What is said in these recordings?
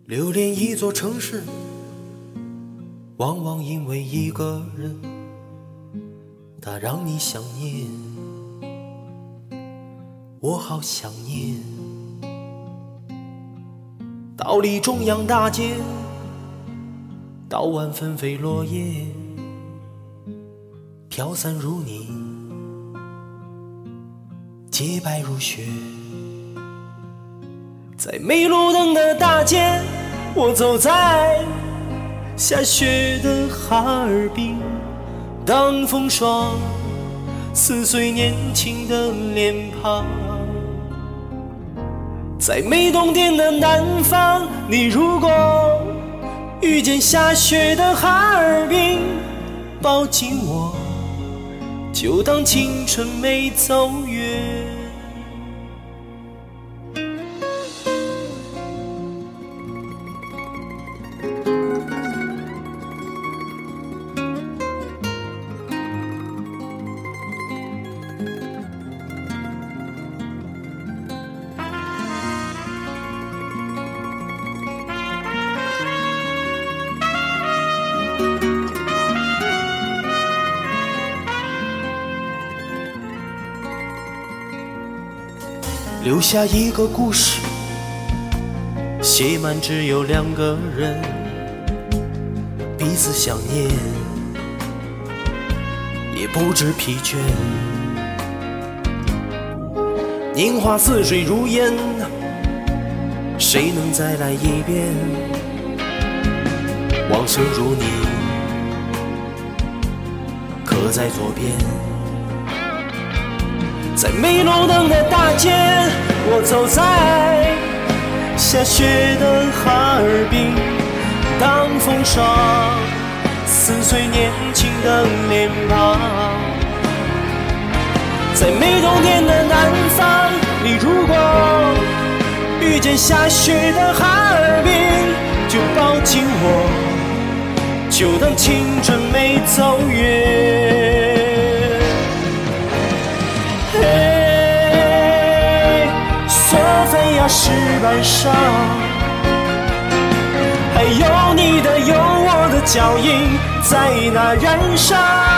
留恋一座城市，往往因为一个人，他让你想念，我好想念。到离中央大街，到晚纷飞落叶，飘散如你，洁白如雪。在没路灯的大街，我走在下雪的哈尔滨，当风霜撕碎年轻的脸庞。在没冬天的南方，你如果遇见下雪的哈尔滨，抱紧我，就当青春没走远。留下一个故事，写满只有两个人，彼此想念，也不知疲倦。年华似水如烟，谁能再来一遍？往事如你，刻在左边。在没路灯的大街，我走在下雪的哈尔滨，当风霜撕碎年轻的脸庞。在没冬天的南方，你如果遇见下雪的哈尔滨，就抱紧我，就当青春没走远。索菲亚石板上，还有你的有我的脚印在那燃烧。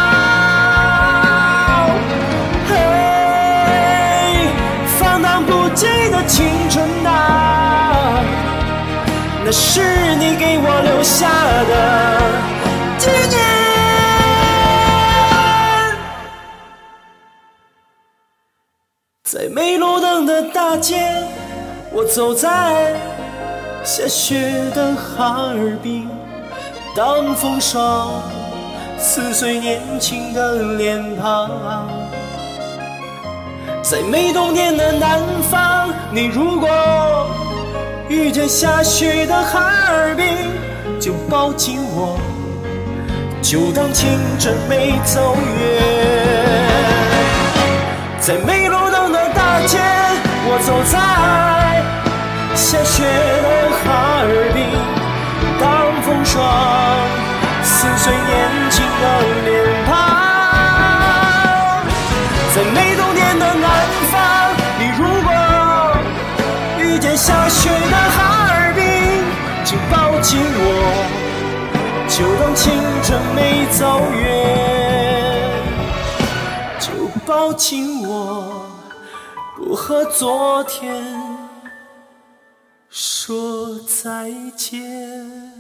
放荡不羁的青春啊，那是你给我留下的纪念。在没路灯的大街，我走在下雪的哈尔滨，当风霜撕碎年轻的脸庞。在没冬天的南方，你如果遇见下雪的哈尔滨，就抱紧我，就当青春没走远。在没路灯的大街，我走在下雪的哈尔滨，当风霜撕碎年轻的脸庞。在没冬天的南方，你如果遇见下雪的哈尔滨，请抱紧我，就当青春没走远，就抱紧我，不和昨天说再见。